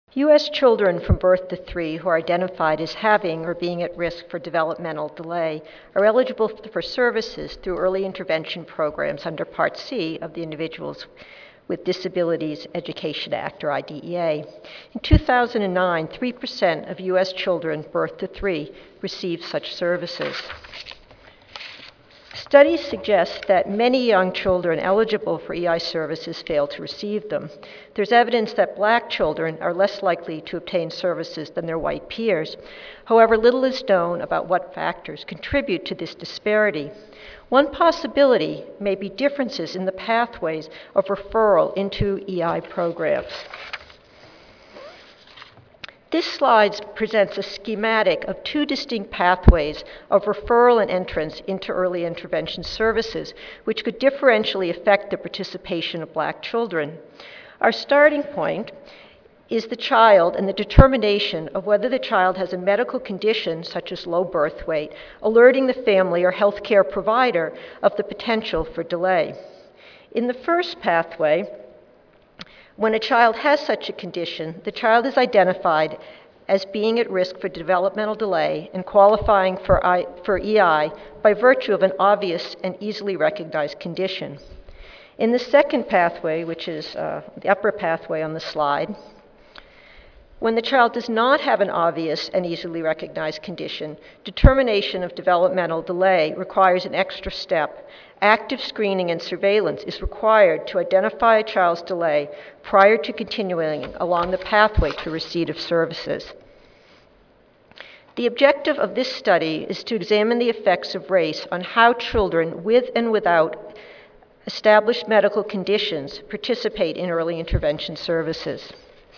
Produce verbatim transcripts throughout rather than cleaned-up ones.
U S children from birth to three who are identified as having or being at risk for developmental delay are eligible for services through early intervention programs under Part C of the Individuals with Disabilities Education Act, or I D E A. In two thousand nine, three percent of U S children birth to three received such services. Studies suggest that many young children eligible for E I services fail to receive them. There's evidence that black children are less likely to obtain services than their white peers. However, little is known about what factors contribute to this disparity. One possibility may be differences in the pathways of referral into E I programs. This slide presents a schematic of two distinct pathways of referral and entrance into early intervention services, which could differentially affect the participation of black children. Our starting point is the child and the determination of whether the child has a medical condition, such as low birth weight, alerting the family or healthcare provider of the potential for delay. In the first pathway, when a child has such a condition, the child is identified as being at risk for developmental delay and qualifying for, I, for E I by virtue of an obvious and easily recognized condition. In the second pathway, which is uh, the upper pathway on the slide, when the child does not have an obvious and easily recognized condition, determination of developmental delay requires an extra step. Active screening and surveillance is required to identify a child's delay prior to continuing along the pathway to receipt of services. The objective of this study is to examine the effects of race on how children with and without established medical conditions participate in early intervention services.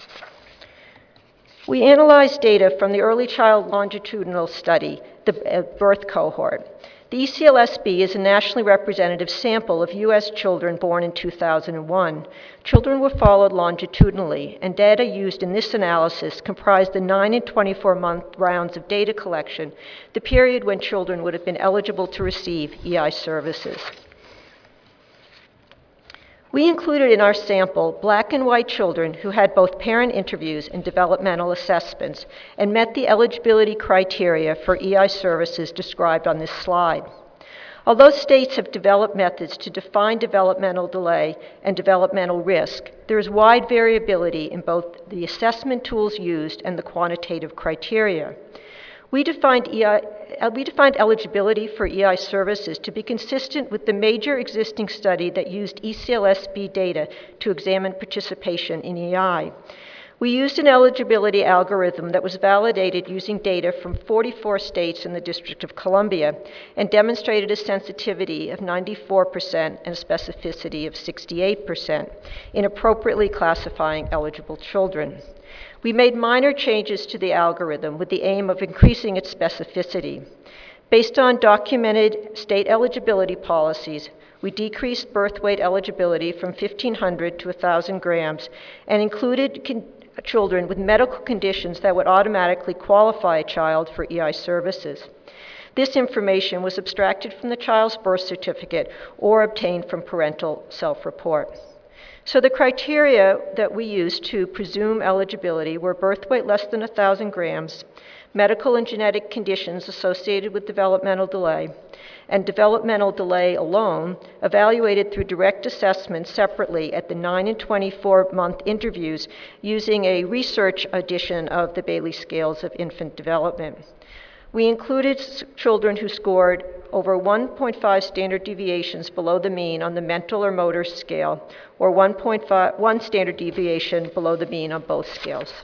We analyzed data from the Early Child Longitudinal Study, the birth cohort. The E C L S B is a nationally representative sample of U S children born in two thousand one. Children were followed longitudinally, and data used in this analysis comprised the nine and twenty-four month rounds of data collection, the period when children would have been eligible to receive E I services. We included in our sample black and white children who had both parent interviews and developmental assessments and met the eligibility criteria for E I services described on this slide. Although states have developed methods to define developmental delay and developmental risk, there is wide variability in both the assessment tools used and the quantitative criteria. We defined, E I, we defined eligibility for E I services to be consistent with the major existing study that used E C L S B data to examine participation in E I. We used an eligibility algorithm that was validated using data from forty-four states in the District of Columbia and demonstrated a sensitivity of ninety-four percent and a specificity of sixty-eight percent in appropriately classifying eligible children. We made minor changes to the algorithm with the aim of increasing its specificity. Based on documented state eligibility policies, we decreased birth weight eligibility from fifteen hundred to one thousand grams and included con- children with medical conditions that would automatically qualify a child for E I services. This information was abstracted from the child's birth certificate or obtained from parental self-report. So the criteria that we used to presume eligibility were birth weight less than one thousand grams, medical and genetic conditions associated with developmental delay, and developmental delay alone, evaluated through direct assessment separately at the nine and twenty-four month interviews using a research edition of the Bayley Scales of Infant Development. We included children who scored over one point five standard deviations below the mean on the mental or motor scale, or one point five, one standard deviation below the mean on both scales.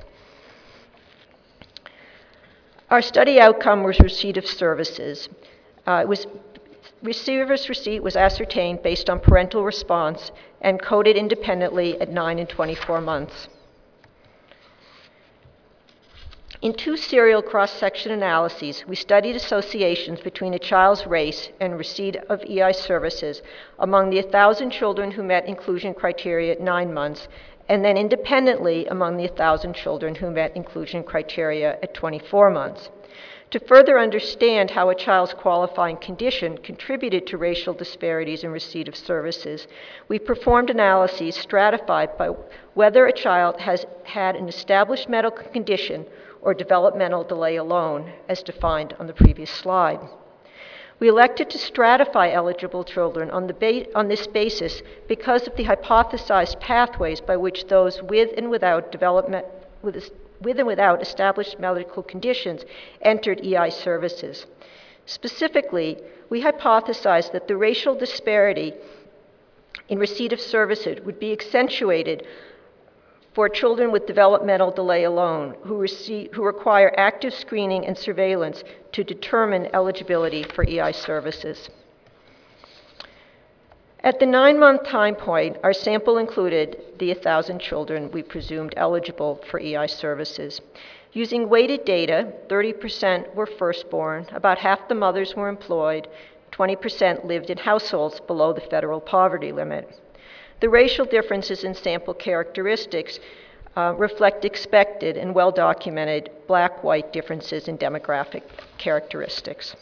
Our study outcome was receipt of services. Uh, it was, receiver's receipt was ascertained based on parental response and coded independently at nine and twenty-four months. In two serial cross-section analyses, we studied associations between a child's race and receipt of E I services among the one thousand children who met inclusion criteria at nine months and then independently among the one thousand children who met inclusion criteria at twenty-four months. To further understand how a child's qualifying condition contributed to racial disparities in receipt of services, we performed analyses stratified by whether a child has had an established medical condition or developmental delay alone, as defined on the previous slide. We elected to stratify eligible children on, the ba- on this basis because of the hypothesized pathways by which those with and without development, with, with and without established medical conditions entered E I services. Specifically, we hypothesized that the racial disparity in receipt of services would be accentuated for children with developmental delay alone, who, receive, who require active screening and surveillance to determine eligibility for E I services. At the nine-month time point, our sample included the one thousand children we presumed eligible for E I services. Using weighted data, thirty percent were firstborn, about half the mothers were employed, twenty percent lived in households below the federal poverty limit. The racial differences in sample characteristics uh, reflect expected and well-documented black-white differences in demographic characteristics.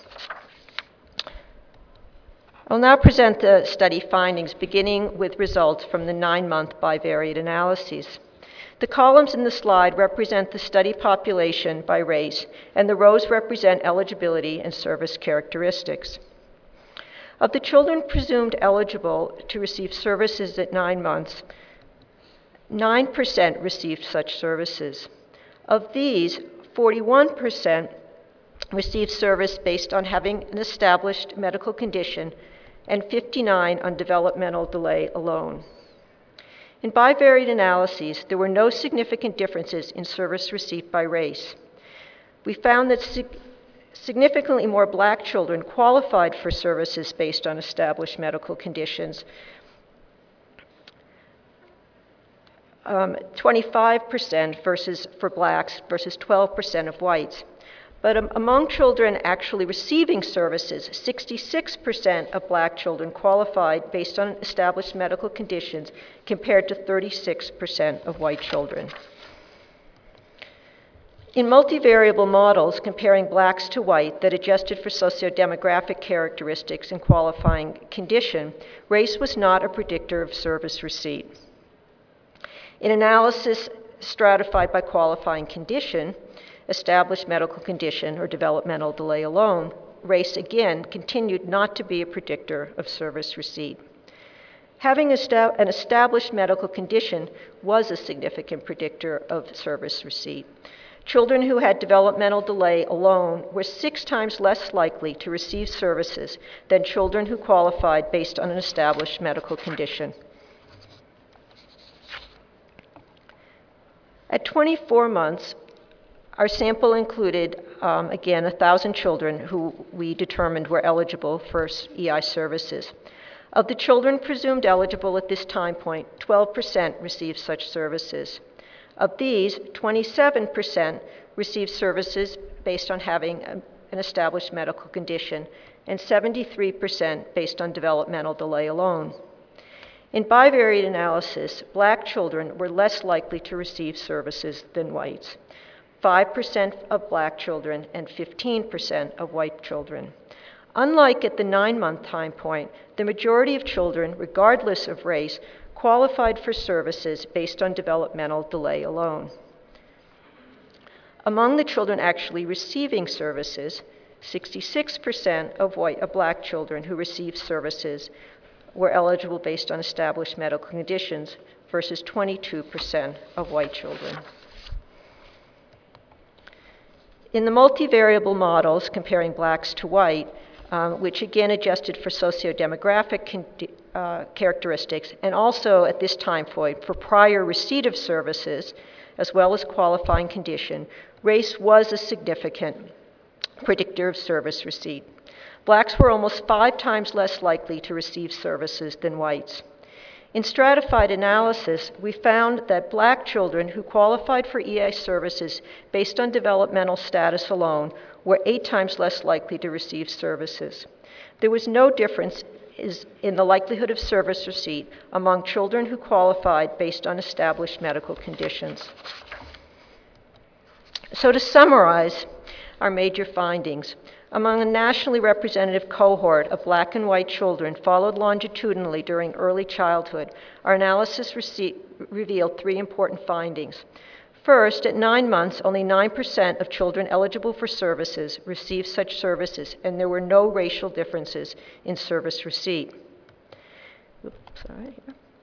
I'll now present the study findings, beginning with results from the nine-month bivariate analyses. The columns in the slide represent the study population by race, and the rows represent eligibility and service characteristics. Of the children presumed eligible to receive services at nine months, nine percent received such services. Of these, forty-one percent received service based on having an established medical condition, and fifty-nine on developmental delay alone. In bivariate analyses, there were no significant differences in service received by race. We found that sig- significantly more black children qualified for services based on established medical conditions. Um, twenty-five percent versus for blacks versus twelve percent of whites. But um, among children actually receiving services, sixty-six percent of black children qualified based on established medical conditions compared to thirty-six percent of white children. In multivariable models comparing blacks to white that adjusted for sociodemographic characteristics and qualifying condition, race was not a predictor of service receipt. In analysis stratified by qualifying condition, established medical condition or developmental delay alone, race again continued not to be a predictor of service receipt. Having an established medical condition was a significant predictor of service receipt. Children who had developmental delay alone were six times less likely to receive services than children who qualified based on an established medical condition. At twenty-four months, our sample included, um, again, one thousand children who we determined were eligible for E I services. Of the children presumed eligible at this time point, twelve percent received such services. Of these, twenty-seven percent received services based on having a, an established medical condition, and seventy-three percent based on developmental delay alone. In bivariate analysis, black children were less likely to receive services than whites, five percent of black children and fifteen percent of white children. Unlike at the nine-month time point, the majority of children, regardless of race, qualified for services based on developmental delay alone. Among the children actually receiving services, sixty-six percent of white of black children who received services were eligible based on established medical conditions versus twenty-two percent of white children. In the multivariable models comparing blacks to white, um, which again adjusted for sociodemographic con- uh, characteristics, and also at this time point for prior receipt of services, as well as qualifying condition, race was a significant predictor of service receipt. Blacks were almost five times less likely to receive services than whites. In stratified analysis, we found that black children who qualified for E I services based on developmental status alone were eight times less likely to receive services. There was no difference is in the likelihood of service receipt among children who qualified based on established medical conditions. So to summarize our major findings, among a nationally representative cohort of black and white children followed longitudinally during early childhood, our analysis rece- revealed three important findings. First, at nine months, only nine percent of children eligible for services received such services, and there were no racial differences in service receipt. Oops, sorry.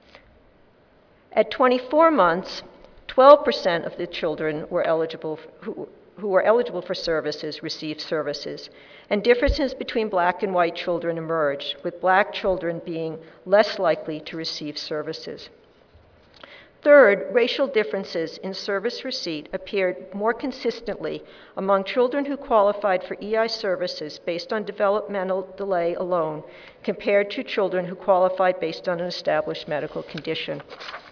At twenty-four months, twelve percent of the children were eligible who, who were eligible for services received services, and differences between black and white children emerged, with black children being less likely to receive services. Third, racial differences in service receipt appeared more consistently among children who qualified for E I services based on developmental delay alone compared to children who qualified based on an established medical condition.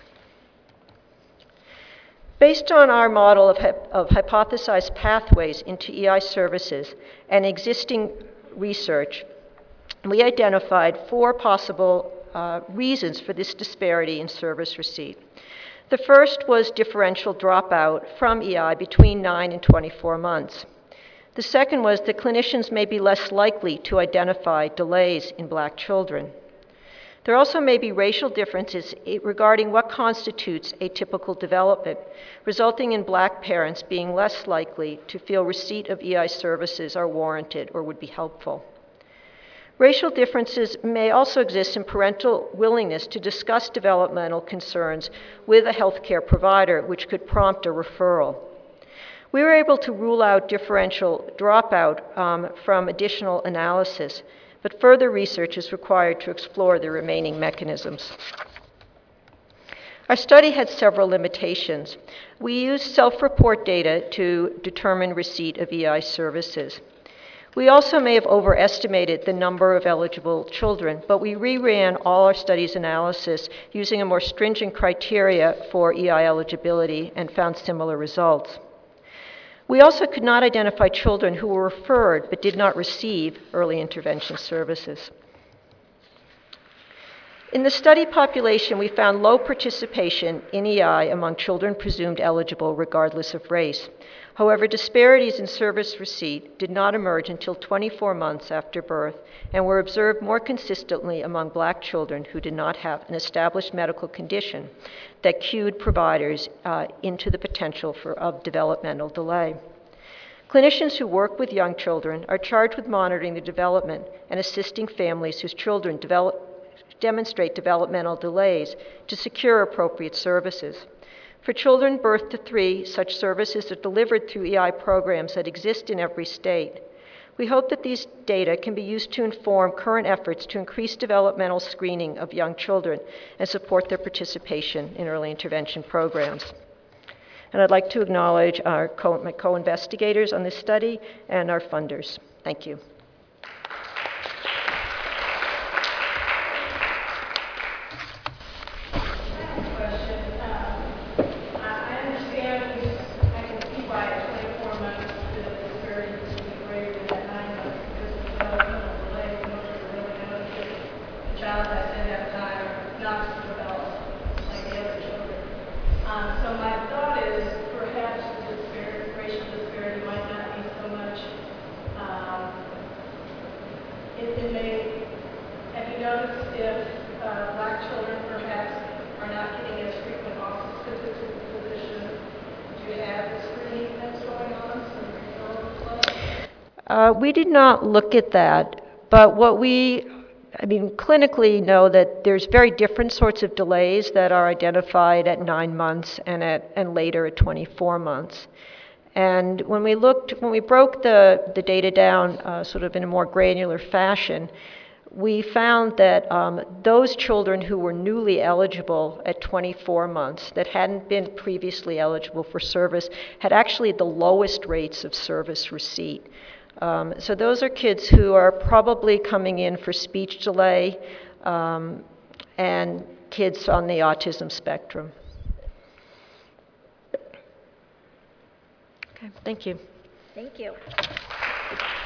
Based on our model of, of hypothesized pathways into E I services and existing research, we identified four possible uh, reasons for this disparity in service receipt. The first was differential dropout from E I between nine and twenty-four months. The second was that clinicians may be less likely to identify delays in black children. There also may be racial differences regarding what constitutes atypical development, resulting in black parents being less likely to feel receipt of E I services are warranted or would be helpful. Racial differences may also exist in parental willingness to discuss developmental concerns with a healthcare provider, which could prompt a referral. We were able to rule out differential dropout um, from additional analysis, but further research is required to explore the remaining mechanisms. Our study had several limitations. We used self-report data to determine receipt of E I services. We also may have overestimated the number of eligible children, but we reran all our studies analysis using a more stringent criteria for E I eligibility and found similar results. We also could not identify children who were referred but did not receive early intervention services. In the study population, we found low participation in E I among children presumed eligible regardless of race. However, disparities in service receipt did not emerge until twenty-four months after birth and were observed more consistently among black children who did not have an established medical condition that cued providers uh, into the potential for, of developmental delay. Clinicians who work with young children are charged with monitoring the development and assisting families whose children develop, demonstrate developmental delays to secure appropriate services. For children birth to three, such services are delivered through E I programs that exist in every state. We hope that these data can be used to inform current efforts to increase developmental screening of young children and support their participation in early intervention programs. And I'd like to acknowledge our co- my co-investigators on this study and our funders. Thank you. Uh, we did not look at that, but what we, I mean, clinically know that there's very different sorts of delays that are identified at nine months and at and later at twenty-four months. And when we looked, when we broke the, the data down uh, sort of in a more granular fashion, we found that um, those children who were newly eligible at twenty-four months that hadn't been previously eligible for service had actually the lowest rates of service receipt. Um, so those are kids who are probably coming in for speech delay um, and kids on the autism spectrum. Okay, thank you. Thank you.